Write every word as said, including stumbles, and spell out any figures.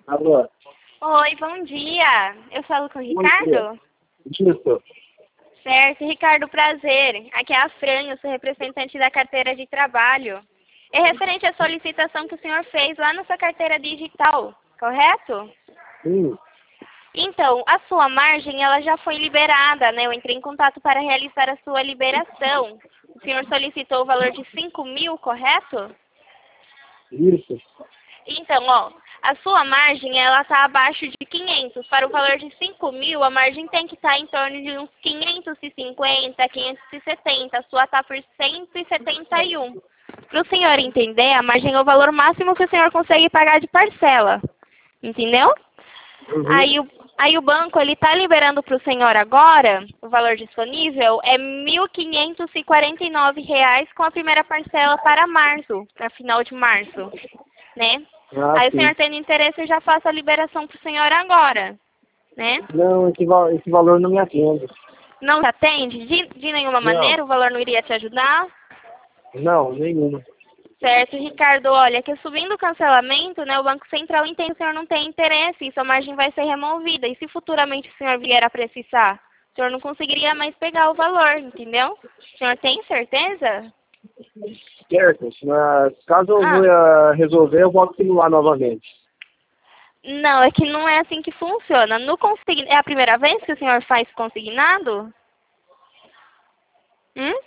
Alô? Oi, bom dia. Eu falo com o Bom dia. Ricardo? Isso. Certo, Ricardo, prazer. Aqui é a Fran, eu sou representante da carteira de trabalho. É referente à solicitação que o senhor fez lá na sua carteira digital, correto? Sim. Então, a sua margem, ela já foi liberada, né? Eu entrei em contato para realizar a sua liberação. O senhor solicitou o valor de cinco mil, correto? Isso. Então, ó, a sua margem, ela está abaixo de quinhentos. Para o valor de cinco mil, a margem tem que estar em torno de uns quinhentos e cinquenta, quinhentos e setenta. A sua está por cento e setenta e um. Para o senhor entender, a margem é o valor máximo que o senhor consegue pagar de parcela. Entendeu? Uhum. Aí o, aí o banco, ele está liberando para o senhor agora, o valor disponível é mil quinhentos e quarenta e nove reais com a primeira parcela para março, para final de março, né? Ah, Aí o sim. senhor tendo interesse, eu já faço a liberação para o senhor agora, né? Não, esse, val esse valor não me atende. Não te atende? De, de nenhuma Não. maneira, o valor não iria te ajudar? Não, nenhuma. Certo, Ricardo, olha, que subindo o cancelamento, né, o Banco Central entende que o senhor não tem interesse e sua margem vai ser removida. E se futuramente o senhor vier a precisar, o senhor não conseguiria mais pegar o valor, entendeu? O senhor tem certeza? Certo. Mas caso eu Ah, vá resolver, eu volto simular novamente. não, é que não é assim que funciona. No consign... É a primeira vez que o senhor faz consignado? Hum?